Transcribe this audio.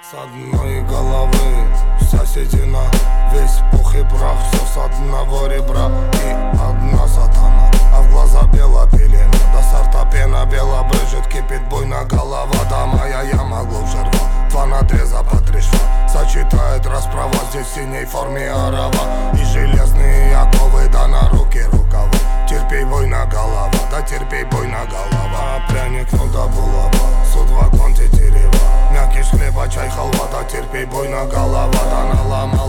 С одной головы вся седина, весь пух и прах, все с одного ребра. И одна сатана, а в глаза бела пелена. До сорта пена бела брызжет, кипит буйно голова. Да моя яма глубже рва, два надреза по три шва. Сочетает расправа, здесь в синей форме орава. И железные оковы, да на руки рукава. Терпей, буйно голова, да терпей, буйно голова. Пряник, ну да булава, судьба конти терева. Мякиш, хлеба, чай, халва, да терпей, буйно голова. Да наломал